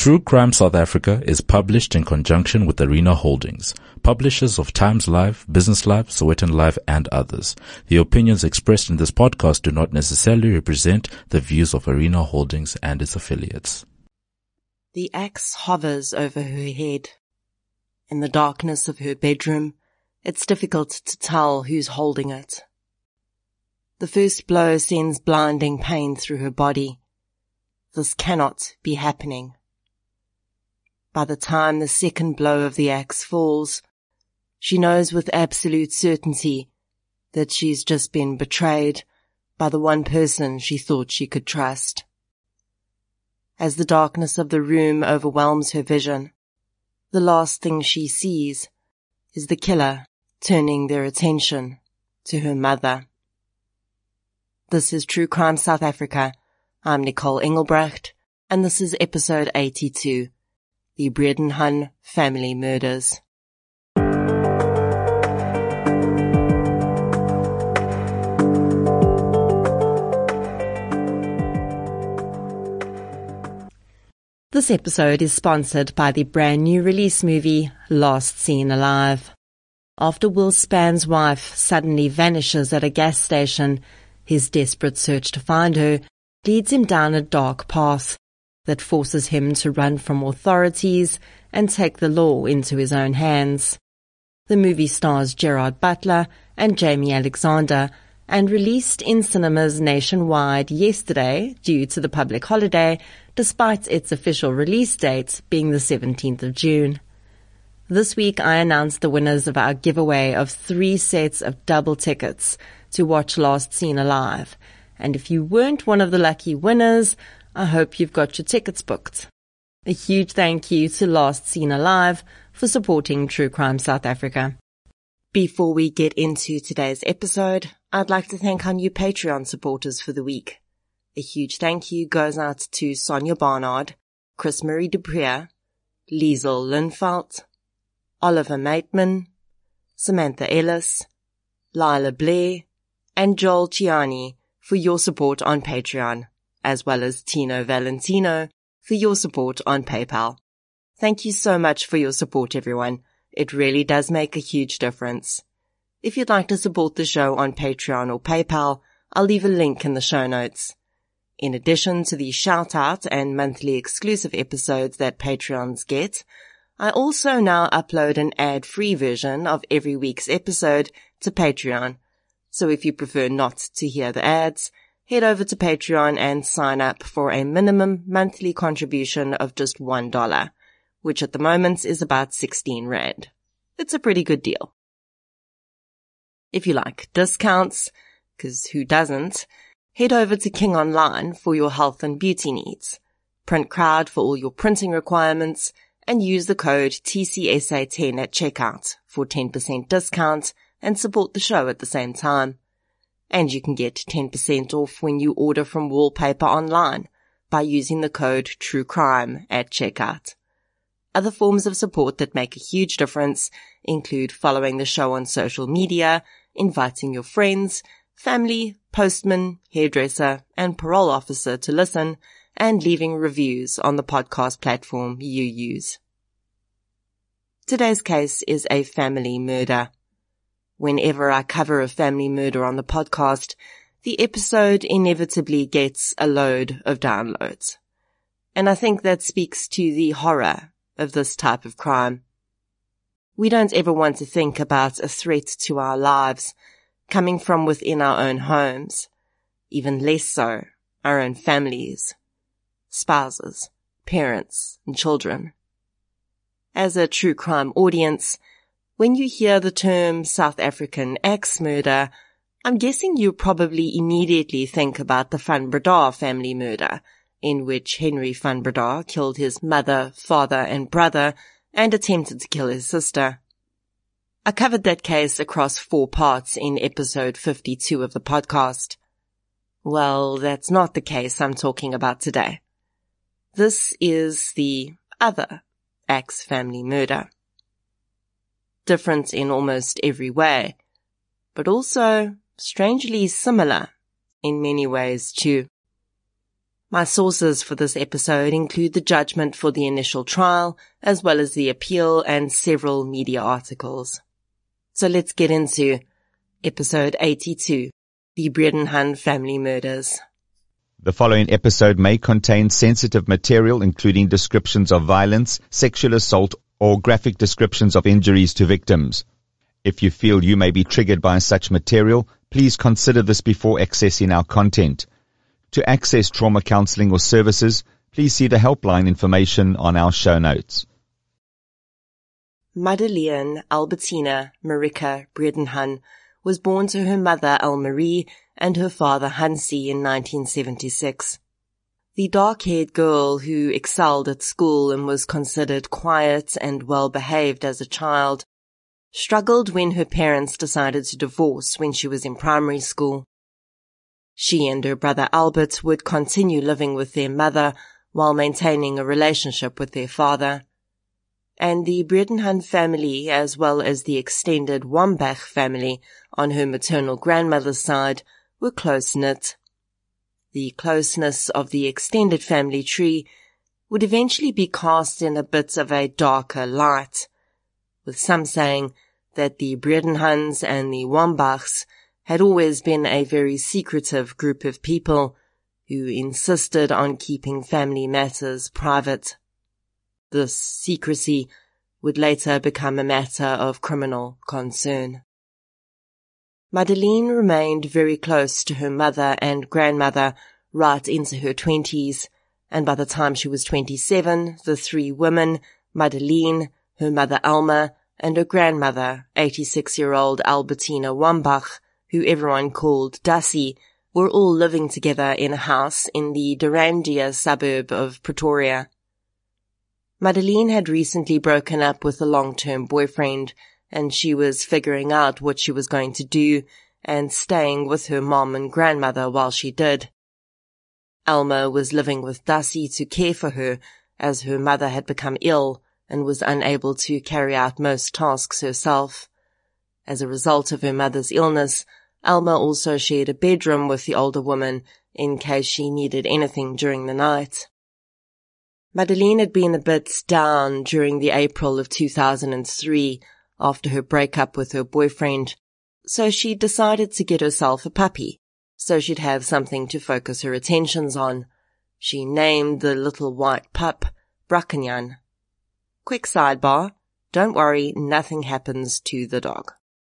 True Crime South Africa is published in conjunction with Arena Holdings, publishers of Times Live, Business Live, Sowetan Live, and others. The opinions expressed in this podcast do not necessarily represent the views of Arena Holdings and its affiliates. The axe hovers over her head. In the darkness of her bedroom, it's difficult to tell who's holding it. The first blow sends blinding pain through her body. This cannot be happening. By the time the second blow of the axe falls, she knows with absolute certainty that she's just been betrayed by the one person she thought she could trust. As the darkness of the room overwhelms her vision, the last thing she sees is the killer turning their attention to her mother. This is True Crime South Africa. I'm Nicole Engelbrecht, and this is episode 82, The Bredenhun Family Murders. This episode is sponsored by the brand new release movie, Last Seen Alive. After Will Spann's wife suddenly vanishes at a gas station, his desperate search to find her leads him down a dark path that forces him to run from authorities and take the law into his own hands. The movie stars Gerard Butler and Jamie Alexander and released in cinemas nationwide yesterday due to the public holiday, despite its official release date being the 17th of June. This week I announced the winners of our giveaway of 3 sets of double tickets to watch Last Seen Alive, and if you weren't one of the lucky winners, I hope you've got your tickets booked. A huge thank you to Last Seen Alive for supporting True Crime South Africa. Before we get into today's episode, I'd like to thank our new Patreon supporters for the week. A huge thank you goes out to Sonia Barnard, Chris Marie Duprier, Liesel Linfalt, Oliver Maitman, Samantha Ellis, Lila Blair, and Joel Ciani for your support on Patreon, as well as Tino Valentino for your support on PayPal. Thank you so much for your support, everyone. It really does make a huge difference. If you'd like to support the show on Patreon or PayPal, I'll leave a link in the show notes. In addition to the shout-out and monthly exclusive episodes that Patreons get, I also now upload an ad-free version of every week's episode to Patreon. So if you prefer not to hear the ads, head over to Patreon and sign up for a minimum monthly contribution of just $1, which at the moment is about 16 Rand. It's a pretty good deal. If you like discounts, because who doesn't, head over to King Online for your health and beauty needs. Print Crowd for all your printing requirements, and use the code TCSA10 at checkout for 10% discount and support the show at the same time. And you can get 10% off when you order from Wallpaper Online by using the code TRUECRIME at checkout. Other forms of support that make a huge difference include following the show on social media, inviting your friends, family, postman, hairdresser, and parole officer to listen, and leaving reviews on the podcast platform you use. Today's case is a family murder. Whenever I cover a family murder on the podcast, the episode inevitably gets a load of downloads. And I think that speaks to the horror of this type of crime. We don't ever want to think about a threat to our lives coming from within our own homes, even less so our own families, spouses, parents, and children. As a true crime audience, when you hear the term South African axe murder, I'm guessing you probably immediately think about the Van Breda family murder, in which Henry Van Breda killed his mother, father, and brother and attempted to kill his sister. I covered that case across 4 parts in episode 52 of the podcast. Well, that's not the case I'm talking about today. This is the other axe family murder. Different in almost every way, but also strangely similar in many ways too. My sources for this episode include the judgment for the initial trial, as well as the appeal and several media articles. So let's get into episode 82, the Bredenhun family murders. The following episode may contain sensitive material, including descriptions of violence, sexual assault, or graphic descriptions of injuries to victims. If you feel you may be triggered by such material, please consider this before accessing our content. To access trauma counseling or services, please see the helpline information on our show notes. Madeleine Albertina Marika Bredenhun was born to her mother Elmarie and her father Hansi in 1976. The dark-haired girl who excelled at school and was considered quiet and well-behaved as a child struggled when her parents decided to divorce when she was in primary school. She and her brother Albert would continue living with their mother while maintaining a relationship with their father. And the Bredenhun family, as well as the extended Wambach family on her maternal grandmother's side, were close-knit. The closeness of the extended family tree would eventually be cast in a bit of a darker light, with some saying that the Bredenhuns and the Wambachs had always been a very secretive group of people who insisted on keeping family matters private. This secrecy would later become a matter of criminal concern. Madeleine remained very close to her mother and grandmother right into her 20s, and by the time she was 27, the three women, Madeleine, her mother Alma, and her grandmother, 86-year-old Albertina Wambach, who everyone called Dassie, were all living together in a house in the Dorandia suburb of Pretoria. Madeleine had recently broken up with a long-term boyfriend, and she was figuring out what she was going to do and staying with her mom and grandmother while she did. Alma was living with Dassie to care for her, as her mother had become ill and was unable to carry out most tasks herself. As a result of her mother's illness, Alma also shared a bedroom with the older woman in case she needed anything during the night. Madeleine had been a bit down during the April of 2003 after her breakup with her boyfriend, so she decided to get herself a puppy, so she'd have something to focus her attentions on. She named the little white pup Brakenjan. Quick sidebar, don't worry, nothing happens to the dog.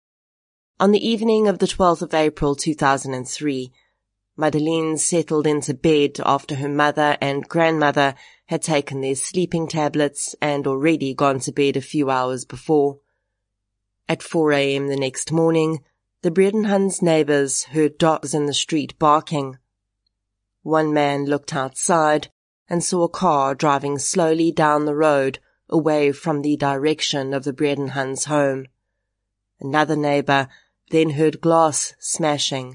On the evening of the 12th of April 2003, Madeleine settled into bed after her mother and grandmother had taken their sleeping tablets and already gone to bed a few hours before. At 4 a.m. the next morning, the Bredenhuns' neighbors heard dogs in the street barking. One man looked outside and saw a car driving slowly down the road away from the direction of the Bredenhuns' home. Another neighbor then heard glass smashing.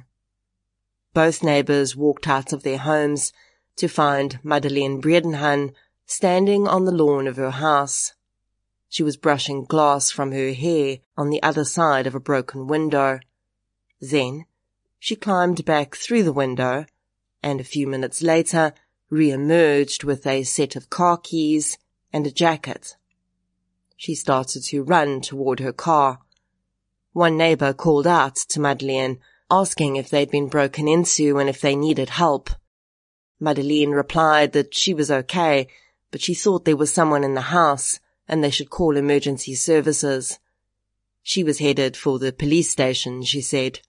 Both neighbors walked out of their homes to find Madeleine Bredenhun standing on the lawn of her house. She was brushing glass from her hair on the other side of a broken window. Then she climbed back through the window and a few minutes later re-emerged with a set of car keys and a jacket. She started to run toward her car. One neighbor called out to Madeleine, asking if they'd been broken into and if they needed help. Madeleine replied that she was okay, but she thought there was someone in the house and they should call emergency services. She was headed for the police station, she said.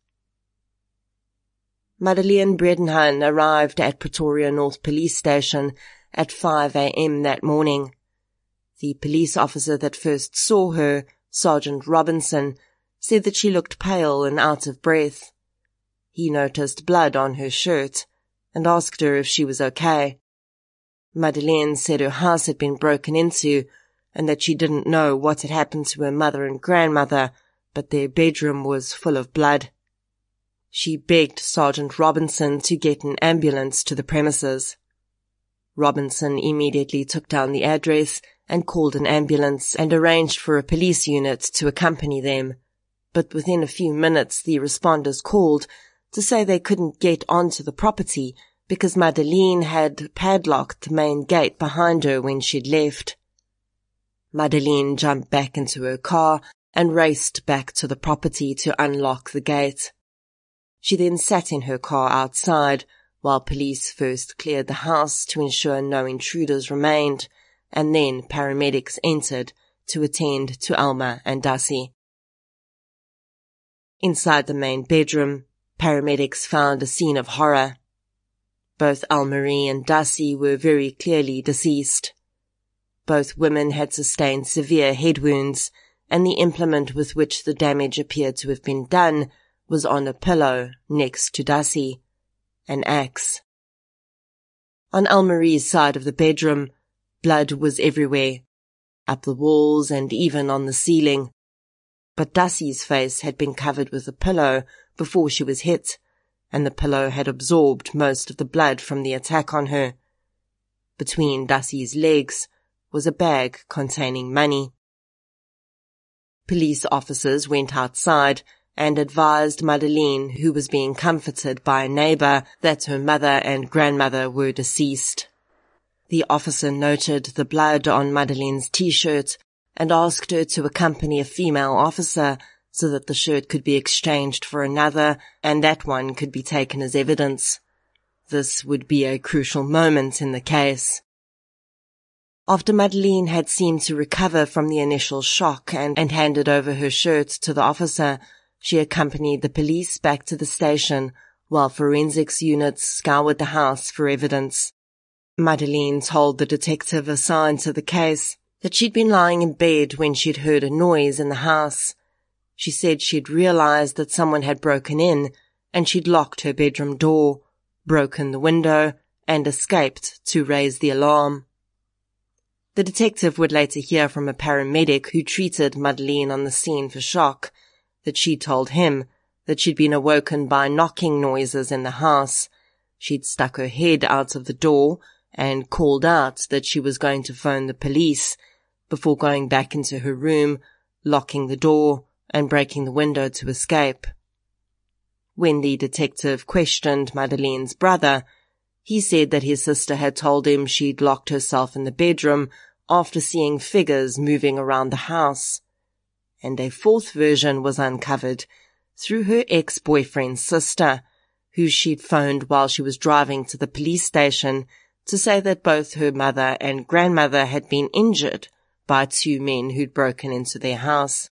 Madeleine Bredenhun arrived at Pretoria North Police Station at 5 a.m. that morning. The police officer that first saw her, Sergeant Robinson, said that she looked pale and out of breath. He noticed blood on her shirt and asked her if she was okay. Madeleine said her house had been broken into and that she didn't know what had happened to her mother and grandmother, but their bedroom was full of blood. She begged Sergeant Robinson to get an ambulance to the premises. Robinson immediately took down the address and called an ambulance and arranged for a police unit to accompany them. But within a few minutes the responders called to say they couldn't get onto the property because Madeleine had padlocked the main gate behind her when she'd left. Madeleine jumped back into her car and raced back to the property to unlock the gate. She then sat in her car outside while police first cleared the house to ensure no intruders remained, and then paramedics entered to attend to Alma and Dassie. Inside the main bedroom, paramedics found a scene of horror. Both Almarie and Dassie were very clearly deceased. Both women had sustained severe head wounds, and the implement with which the damage appeared to have been done was on a pillow next to Dassie, an axe. On Almarie's side of the bedroom, blood was everywhere, up the walls and even on the ceiling. But Dassie's face had been covered with a pillow before she was hit, and the pillow had absorbed most of the blood from the attack on her. Between Dassie's legs was a bag containing money. Police officers went outside and advised Madeleine, who was being comforted by a neighbor, that her mother and grandmother were deceased. The officer noted the blood on Madeleine's t-shirt and asked her to accompany a female officer so that the shirt could be exchanged for another and that one could be taken as evidence. This would be a crucial moment in the case. After Madeleine had seemed to recover from the initial shock and handed over her shirt to the officer, she accompanied the police back to the station while forensics units scoured the house for evidence. Madeleine told the detective assigned to the case that she'd been lying in bed when she'd heard a noise in the house. She said she'd realized that someone had broken in and she'd locked her bedroom door, broken the window, and escaped to raise the alarm. The detective would later hear from a paramedic who treated Madeleine on the scene for shock that she told him that she'd been awoken by knocking noises in the house. She'd stuck her head out of the door and called out that she was going to phone the police before going back into her room, locking the door and breaking the window to escape. When the detective questioned Madeleine's brother, he said that his sister had told him she'd locked herself in the bedroom after seeing figures moving around the house. And a fourth version was uncovered through her ex-boyfriend's sister, who she'd phoned while she was driving to the police station to say that both her mother and grandmother had been injured by two men who'd broken into their house.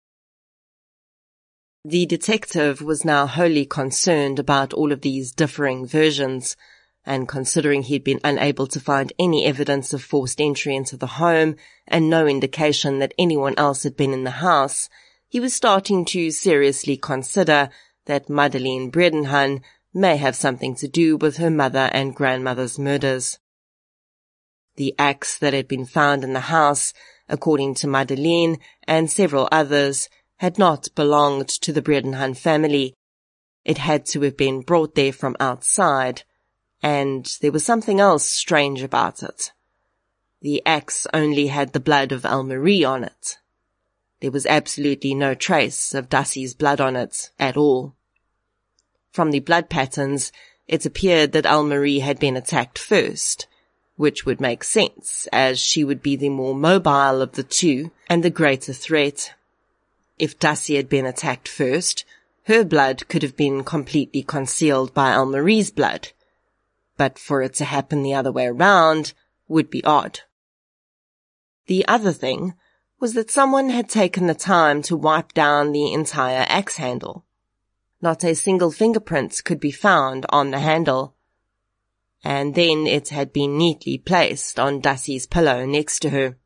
The detective was now wholly concerned about all of these differing versions, and considering he'd been unable to find any evidence of forced entry into the home and no indication that anyone else had been in the house, he was starting to seriously consider that Madeleine Bredenhun may have something to do with her mother and grandmother's murders. The axe that had been found in the house, according to Madeleine and several others, had not belonged to the Bredenhun family. It had to have been brought there from outside, and there was something else strange about it. The axe only had the blood of Almarie on it. There was absolutely no trace of Dassie's blood on it at all. From the blood patterns, it appeared that Almarie had been attacked first, which would make sense, as she would be the more mobile of the two and the greater threat. If Dassie had been attacked first, her blood could have been completely concealed by Almarie's blood, but for it to happen the other way around would be odd. The other thing was that someone had taken the time to wipe down the entire axe handle. Not a single fingerprint could be found on the handle. And then it had been neatly placed on Dassie's pillow next to her.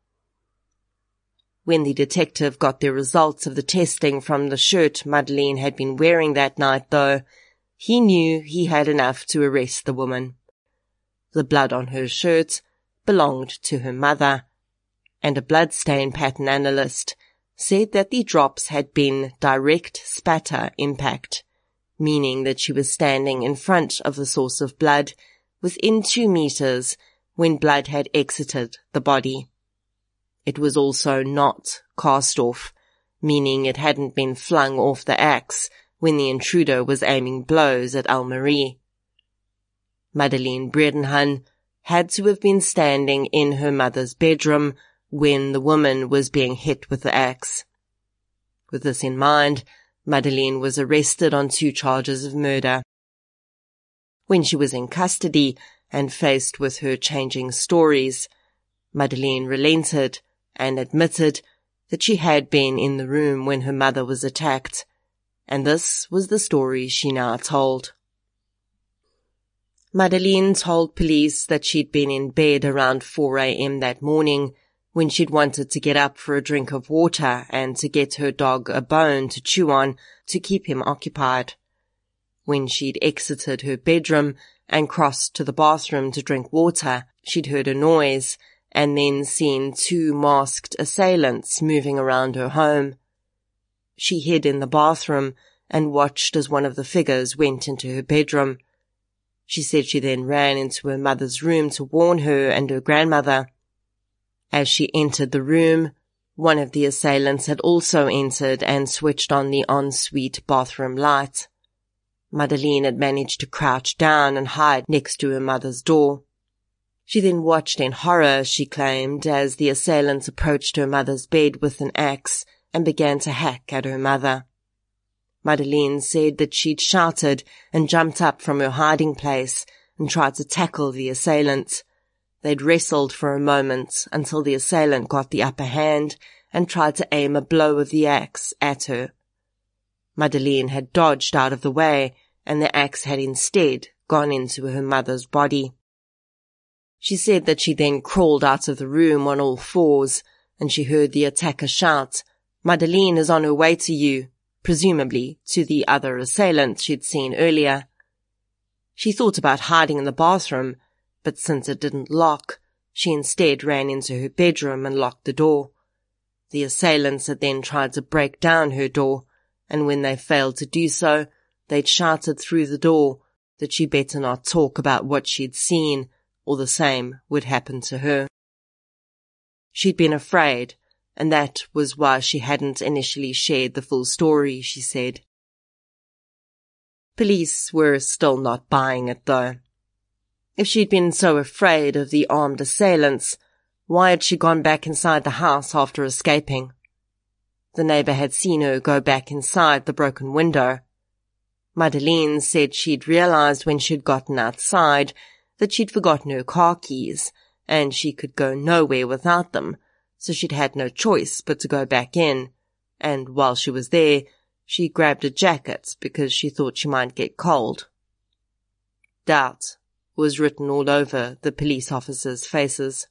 When the detective got the results of the testing from the shirt Madeleine had been wearing that night, though, he knew he had enough to arrest the woman. The blood on her shirt belonged to her mother, and a bloodstain pattern analyst said that the drops had been direct spatter impact, meaning that she was standing in front of the source of blood within 2 meters when blood had exited the body. It was also not cast off, meaning it hadn't been flung off the axe when the intruder was aiming blows at Almarie. Madeleine Bredenhun had to have been standing in her mother's bedroom when the woman was being hit with the axe. With this in mind, Madeleine was arrested on 2 charges of murder. When she was in custody and faced with her changing stories, Madeleine relented and admitted that she had been in the room when her mother was attacked, and this was the story she now told. Madeleine told police that she'd been in bed around 4 a.m. that morning when she'd wanted to get up for a drink of water and to get her dog a bone to chew on to keep him occupied. When she'd exited her bedroom and crossed to the bathroom to drink water, she'd heard a noise and then seen 2 masked assailants moving around her home. She hid in the bathroom and watched as one of the figures went into her bedroom. She said she then ran into her mother's room to warn her and her grandmother. As she entered the room, one of the assailants had also entered and switched on the ensuite bathroom light. Madeleine had managed to crouch down and hide next to her mother's door. She then watched in horror, she claimed, as the assailants approached her mother's bed with an axe and began to hack at her mother. Madeleine said that she'd shouted and jumped up from her hiding place and tried to tackle the assailant. They'd wrestled for a moment until the assailant got the upper hand and tried to aim a blow of the axe at her. Madeleine had dodged out of the way, and the axe had instead gone into her mother's body. She said that she then crawled out of the room on all 4s, and she heard the attacker shout, "Madeleine is on her way to you," presumably to the other assailant she'd seen earlier. She thought about hiding in the bathroom, but since it didn't lock, she instead ran into her bedroom and locked the door. The assailants had then tried to break down her door, and when they failed to do so, they'd shouted through the door that she better not talk about what she'd seen, or the same would happen to her. She'd been afraid, and that was why she hadn't initially shared the full story, she said. Police were still not buying it, though. If she'd been so afraid of the armed assailants, why had she gone back inside the house after escaping? The neighbor had seen her go back inside the broken window. Madeleine said she'd realized when she'd gotten outside that she'd forgotten her car keys, and she could go nowhere without them, so she'd had no choice but to go back in, and while she was there, she grabbed a jacket because she thought she might get cold. Doubt was written all over the police officers' faces.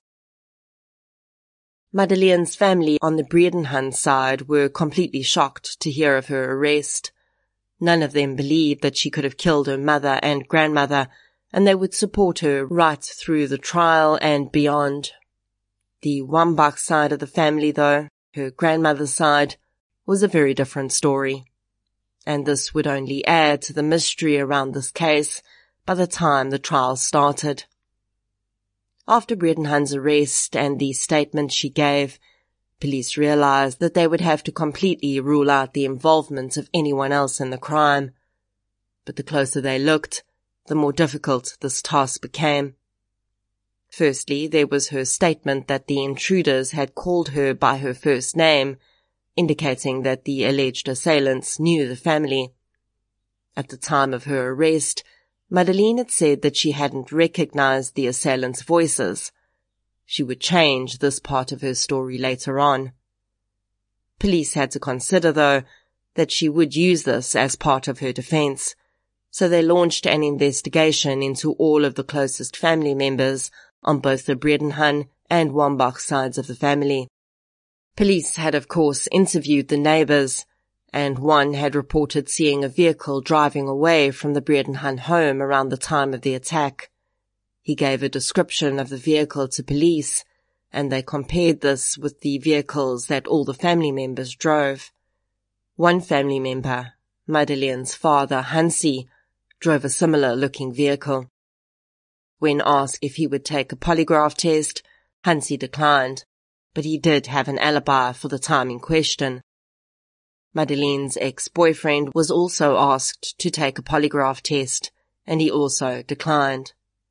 Madeleine's family on the Bredenhun side were completely shocked to hear of her arrest. None of them believed that she could have killed her mother and grandmother, and they would support her right through the trial and beyond. The Wambach side of the family, though, her grandmother's side, was a very different story. And this would only add to the mystery around this case by the time the trial started. After Bredenhun's arrest and the statement she gave, police realized that they would have to completely rule out the involvement of anyone else in the crime. But the closer they looked, the more difficult this task became. Firstly, there was her statement that the intruders had called her by her first name, indicating that the alleged assailants knew the family. At the time of her arrest, Madeleine had said that she hadn't recognized the assailants' voices. She would change this part of her story later on. Police had to consider, though, that she would use this as part of her defense, so they launched an investigation into all of the closest family members on both the Bredenhun and Wambach sides of the family. Police had, of course, interviewed the neighbors, and one had reported seeing a vehicle driving away from the Bredenhun home around the time of the attack. He gave a description of the vehicle to police, and they compared this with the vehicles that all the family members drove. One family member, Madeleine's father, Hansi, drove a similar-looking vehicle. When asked if he would take a polygraph test, Hansi declined, but he did have an alibi for the time in question. Madeleine's ex-boyfriend was also asked to take a polygraph test, and he also declined.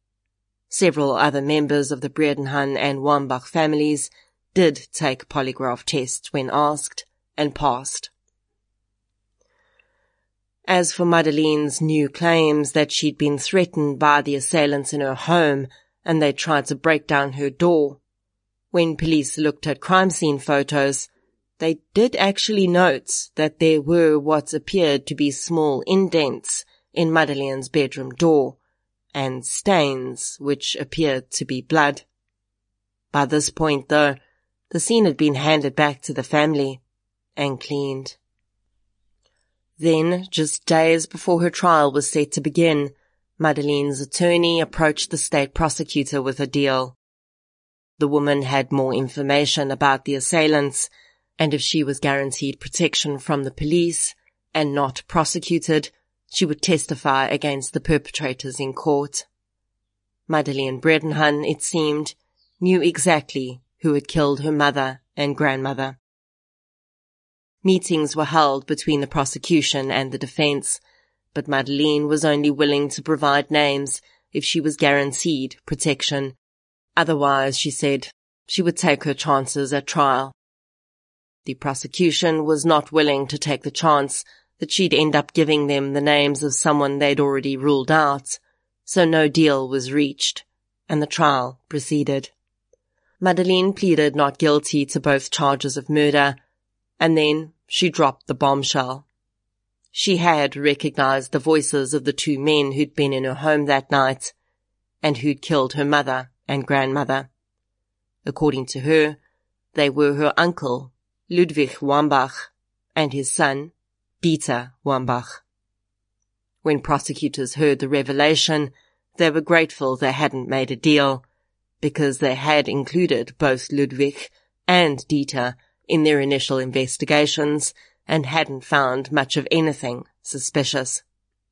Several other members of the Bredenhahn and Wambach families did take polygraph tests when asked and passed. As for Madeleine's new claims that she'd been threatened by the assailants in her home and they tried to break down her door, when police looked at crime scene photos, they did actually note that there were what appeared to be small indents in Madeleine's bedroom door and stains which appeared to be blood. By this point, though, the scene had been handed back to the family and cleaned. Then, just days before her trial was set to begin, Madeleine's attorney approached the state prosecutor with a deal. The woman had more information about the assailants, and if she was guaranteed protection from the police and not prosecuted, she would testify against the perpetrators in court. Madeleine Bredenhahn, it seemed, knew exactly who had killed her mother and grandmother. Meetings were held between the prosecution and the defense, but Madeleine was only willing to provide names if she was guaranteed protection. Otherwise, she said, she would take her chances at trial. The prosecution was not willing to take the chance that she'd end up giving them the names of someone they'd already ruled out, so no deal was reached, and the trial proceeded. Madeleine pleaded not guilty to both charges of murder, and then she dropped the bombshell. She had recognized the voices of the two men who'd been in her home that night, and who'd killed her mother and grandmother. According to her, they were her uncle, Ludwig Wambach, and his son, Dieter Wambach. When prosecutors heard the revelation, they were grateful they hadn't made a deal, because they had included both Ludwig and Dieter in their initial investigations and hadn't found much of anything suspicious.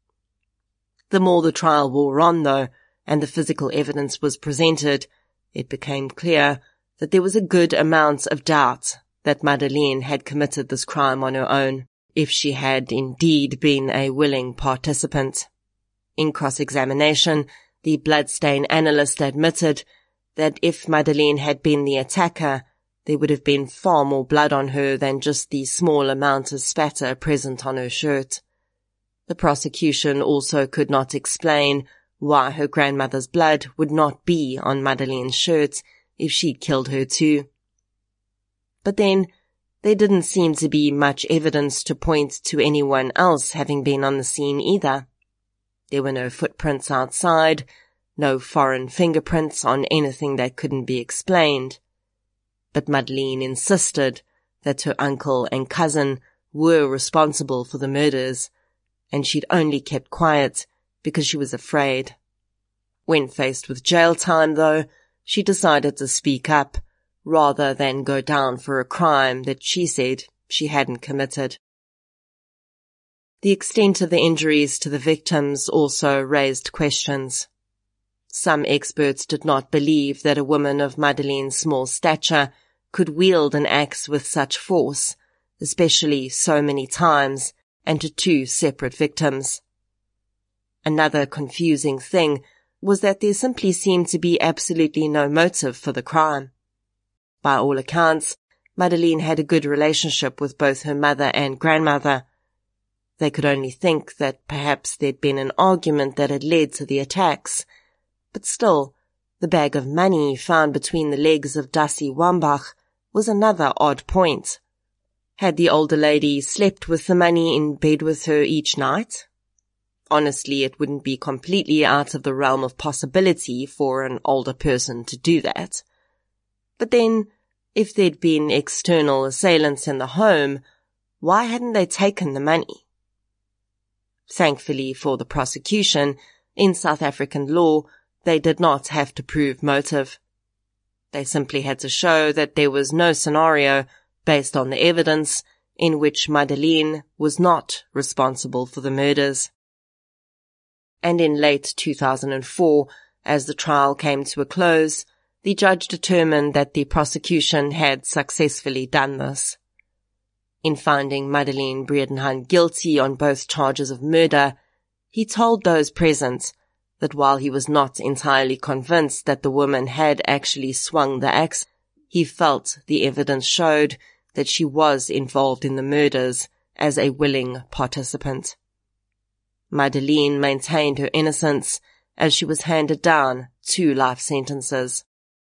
The more the trial wore on, though, and the physical evidence was presented, it became clear that there was a good amount of doubt that Madeleine had committed this crime on her own, if she had indeed been a willing participant. In cross-examination, the bloodstain analyst admitted that if Madeleine had been the attacker, there would have been far more blood on her than just the small amount of spatter present on her shirt. The prosecution also could not explain why her grandmother's blood would not be on Madeleine's shirt if she'd killed her too. But then, there didn't seem to be much evidence to point to anyone else having been on the scene either. There were no footprints outside, no foreign fingerprints on anything that couldn't be explained. But Madeleine insisted that her uncle and cousin were responsible for the murders, and she'd only kept quiet because she was afraid. When faced with jail time, though, she decided to speak up rather than go down for a crime that she said she hadn't committed. The extent of the injuries to the victims also raised questions. Some experts did not believe that a woman of Madeleine's small stature could wield an axe with such force, especially so many times, and to two separate victims. Another confusing thing was that there simply seemed to be absolutely no motive for the crime. By all accounts, Madeleine had a good relationship with both her mother and grandmother. They could only think that perhaps there'd been an argument that had led to the attacks, but still, the bag of money found between the legs of Dassie Wambach was another odd point. Had the older lady slept with the money in bed with her each night? Honestly, it wouldn't be completely out of the realm of possibility for an older person to do that. But then, if there'd been external assailants in the home, why hadn't they taken the money? Thankfully for the prosecution, in South African law, they did not have to prove motive. They simply had to show that there was no scenario, based on the evidence, in which Madeleine was not responsible for the murders. And in late 2004, as the trial came to a close, the judge determined that the prosecution had successfully done this. In finding Madeleine Bredenhahn guilty on both charges of murder, he told those present that while he was not entirely convinced that the woman had actually swung the axe, he felt the evidence showed that she was involved in the murders as a willing participant. Madeleine maintained her innocence as she was handed down 2 life sentences.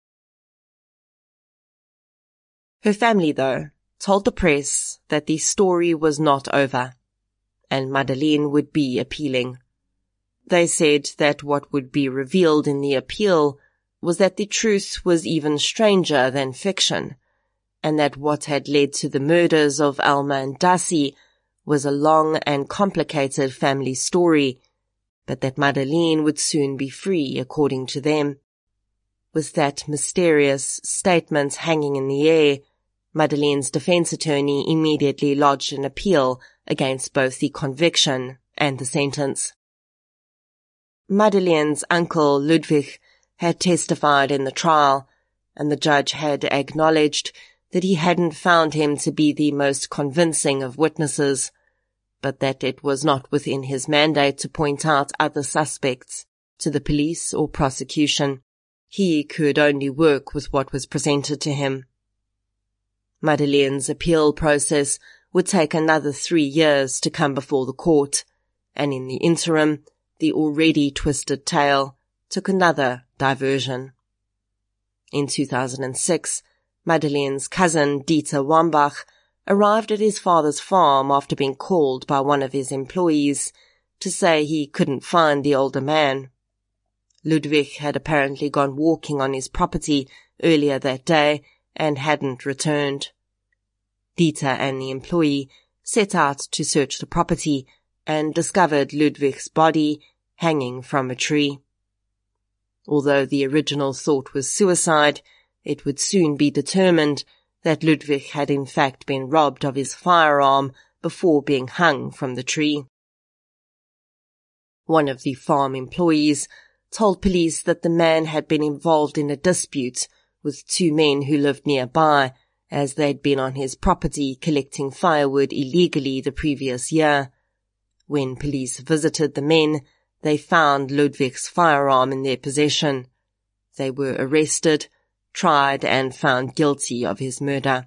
Her family, though, told the press that the story was not over, and Madeleine would be appealing. They said that what would be revealed in the appeal was that the truth was even stranger than fiction, and that what had led to the murders of Alma and Dassie was a long and complicated family story, but that Madeleine would soon be free, according to them. With that mysterious statement hanging in the air, Madeleine's defense attorney immediately lodged an appeal against both the conviction and the sentence. Madeleine's uncle Ludwig had testified in the trial, and the judge had acknowledged that he hadn't found him to be the most convincing of witnesses, but that it was not within his mandate to point out other suspects to the police or prosecution. He could only work with what was presented to him. Madeleine's appeal process would take another 3 years to come before the court, and in the interim, the already twisted tale took another diversion. In 2006, Madeleine's cousin Dieter Wambach arrived at his father's farm after being called by one of his employees to say he couldn't find the older man. Ludwig had apparently gone walking on his property earlier that day and hadn't returned. Dieter and the employee set out to search the property and discovered Ludwig's body hanging from a tree. Although the original thought was suicide, it would soon be determined that Ludwig had in fact been robbed of his firearm before being hung from the tree. One of the farm employees told police that the man had been involved in a dispute with 2 men who lived nearby, as they'd been on his property collecting firewood illegally the previous year. When police visited the men, they found Ludwig's firearm in their possession. They were arrested, tried, and found guilty of his murder.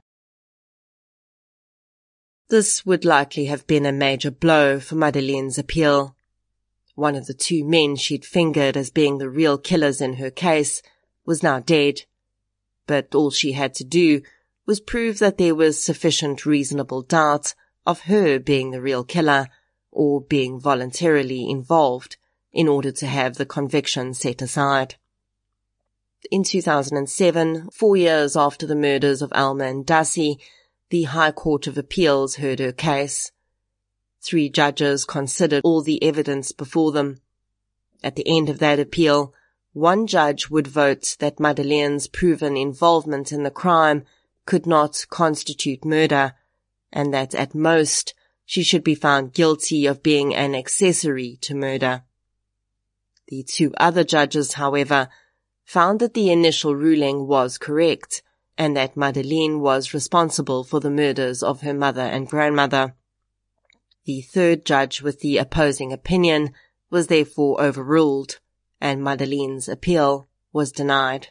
This would likely have been a major blow for Madeleine's appeal. One of the 2 men she'd fingered as being the real killers in her case was now dead, but all she had to do was prove that there was sufficient reasonable doubt of her being the real killer or being voluntarily involved in order to have the conviction set aside. In 2007, 4 years after the murders of Alma and Dassie, the High Court of Appeals heard her case. 3 judges considered all the evidence before them. At the end of that appeal, one judge would vote that Madeleine's proven involvement in the crime could not constitute murder, and that at most she should be found guilty of being an accessory to murder. The 2 other judges, however, found that the initial ruling was correct, and that Madeleine was responsible for the murders of her mother and grandmother. The 3rd judge with the opposing opinion was therefore overruled, and Madeleine's appeal was denied.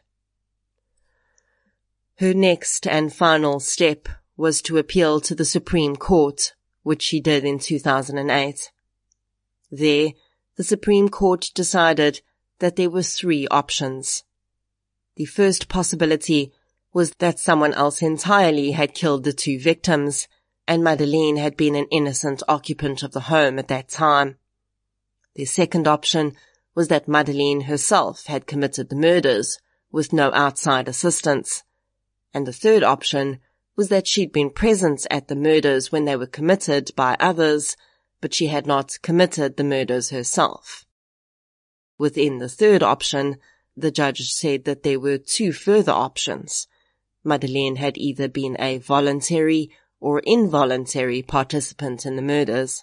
Her next and final step was to appeal to the Supreme Court, which she did in 2008. There, the Supreme Court decided that there were 3 options. The first possibility was that someone else entirely had killed the 2 victims, and Madeleine had been an innocent occupant of the home at that time. The second option was that Madeleine herself had committed the murders, with no outside assistance. And the third option was that she'd been present at the murders when they were committed by others, but she had not committed the murders herself. Within the third option, the judge said that there were 2 further options. Madeleine had either been a voluntary or involuntary participant in the murders.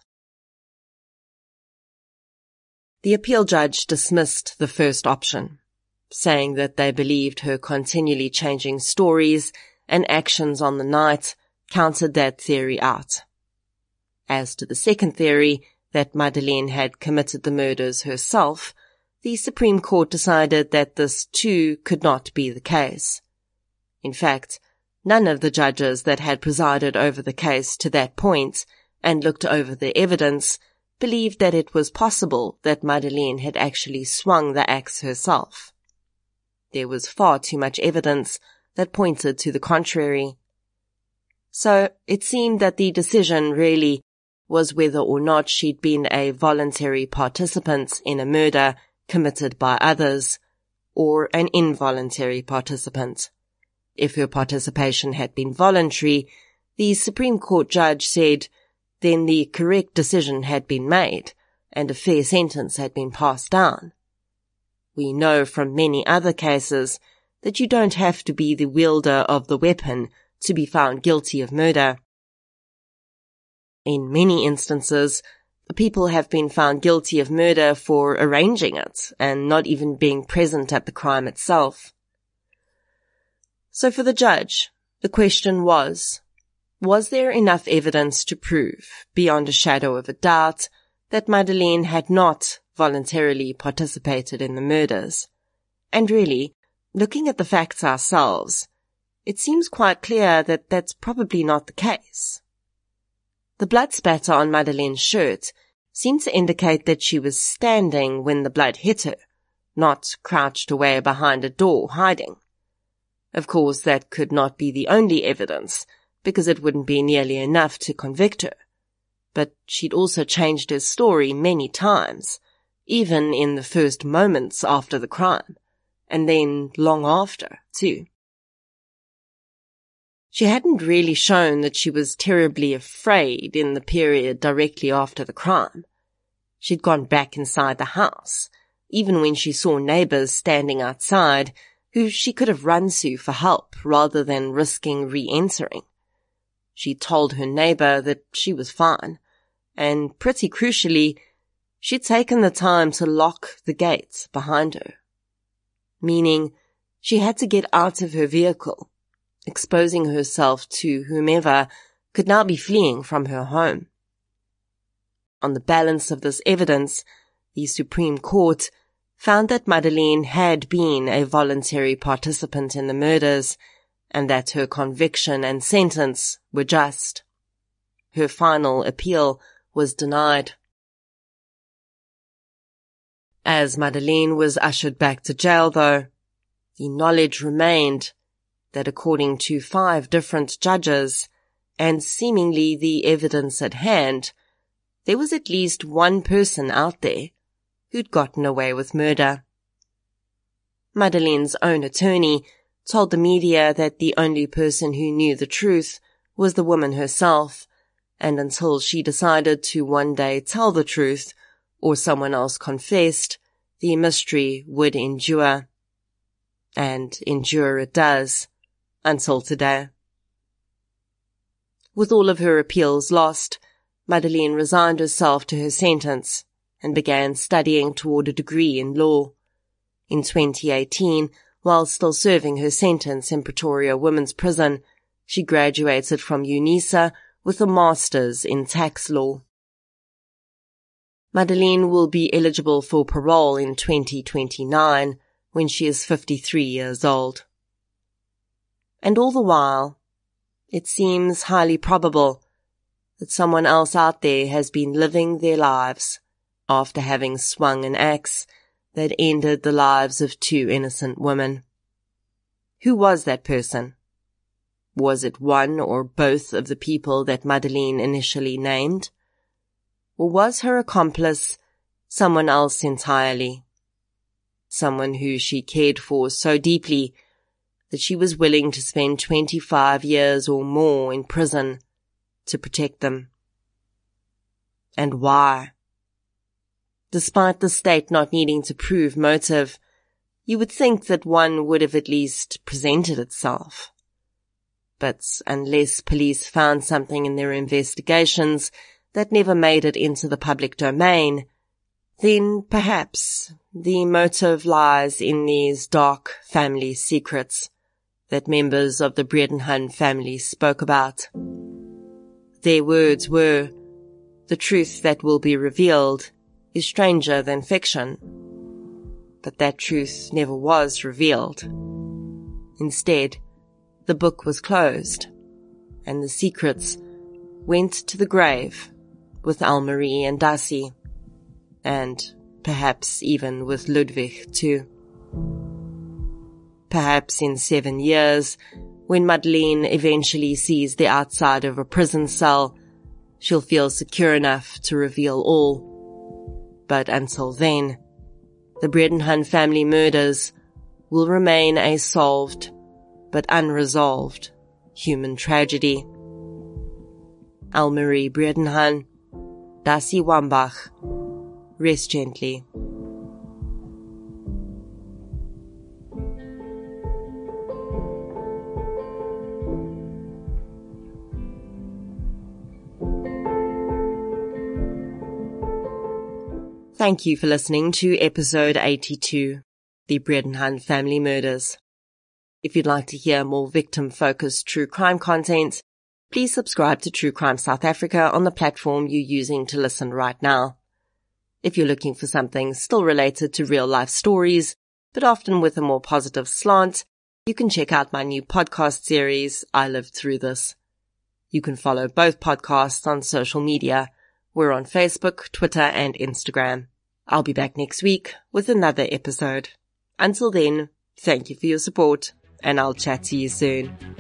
The appeal judge dismissed the first option, saying that they believed her continually changing stories and actions on the night counted that theory out. As to the second theory, that Madeleine had committed the murders herself, the Supreme Court decided that this too could not be the case. In fact, none of the judges that had presided over the case to that point and looked over the evidence believed that it was possible that Madeleine had actually swung the axe herself. There was far too much evidence that pointed to the contrary. So it seemed that the decision really was whether or not she'd been a voluntary participant in a murder committed by others, or an involuntary participant. If her participation had been voluntary, the Supreme Court judge said, then the correct decision had been made, and a fair sentence had been passed down. We know from many other cases that you don't have to be the wielder of the weapon to be found guilty of murder. In many instances, people have been found guilty of murder for arranging it and not even being present at the crime itself. So for the judge, the question was there enough evidence to prove, beyond a shadow of a doubt, that Madeleine had not voluntarily participated in the murders? And really, looking at the facts ourselves, it seems quite clear that that's probably not the case. The blood spatter on Madeleine's shirt seemed to indicate that she was standing when the blood hit her, not crouched away behind a door hiding. Of course, that could not be the only evidence, because it wouldn't be nearly enough to convict her. But she'd also changed her story many times, even in the first moments after the crime, and then long after, too. She hadn't really shown that she was terribly afraid in the period directly after the crime. She'd gone back inside the house, even when she saw neighbors standing outside who she could have run to for help rather than risking re-entering. She told her neighbor that she was fine, and pretty crucially, she'd taken the time to lock the gates behind her. Meaning, she had to get out of her vehicle, exposing herself to whomever could now be fleeing from her home. On the balance of this evidence, the Supreme Court found that Madeleine had been a voluntary participant in the murders and that her conviction and sentence were just. Her final appeal was denied. As Madeleine was ushered back to jail, though, the knowledge remained that according to 5 different judges, and seemingly the evidence at hand, there was at least one person out there who'd gotten away with murder. Madeleine's own attorney told the media that the only person who knew the truth was the woman herself, and until she decided to one day tell the truth, or someone else confessed, the mystery would endure. And endure it does, until today. With all of her appeals lost, Madeleine resigned herself to her sentence and began studying toward a degree in law. In 2018, while still serving her sentence in Pretoria Women's Prison, she graduated from UNISA with a master's in tax law. Madeleine will be eligible for parole in 2029 when she is 53 years old. And all the while, it seems highly probable that someone else out there has been living their lives after having swung an axe that ended the lives of 2 innocent women. Who was that person? Was it one or both of the people that Madeleine initially named? Or was her accomplice someone else entirely? Someone who she cared for so deeply that she was willing to spend 25 years or more in prison to protect them. And why? Despite the state not needing to prove motive, you would think that one would have at least presented itself. But unless police found something in their investigations that never made it into the public domain, then perhaps the motive lies in these dark family secrets that members of the Bredenhun family spoke about. Their words were, "The truth that will be revealed is stranger than fiction." but that truth never was revealed. Instead, the book was closed, and the secrets went to the grave with Almarie and Darcy, and perhaps even with Ludwig too. Perhaps in 7 years, when Madeleine eventually sees the outside of a prison cell, she'll feel secure enough to reveal all. But until then, the Bredenhun family murders will remain a solved but unresolved human tragedy. Almarie Bredenhun, Darcy Wambach, rest gently. Thank you for listening to episode 82, The Bredenhun Family Murders. If you'd like to hear more victim-focused true crime content, please subscribe to True Crime South Africa on the platform you're using to listen right now. If you're looking for something still related to real-life stories, but often with a more positive slant, you can check out my new podcast series, I Lived Through This. You can follow both podcasts on social media. We're on Facebook, Twitter, and Instagram. I'll be back next week with another episode. Until then, thank you for your support, and I'll chat to you soon.